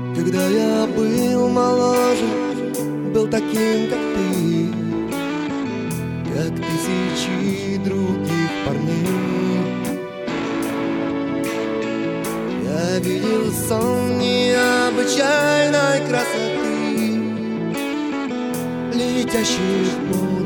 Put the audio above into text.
Когда я был моложе, был таким, как ты, как тысячи других парней. Я видел сон необычайной красоты, летящий в поле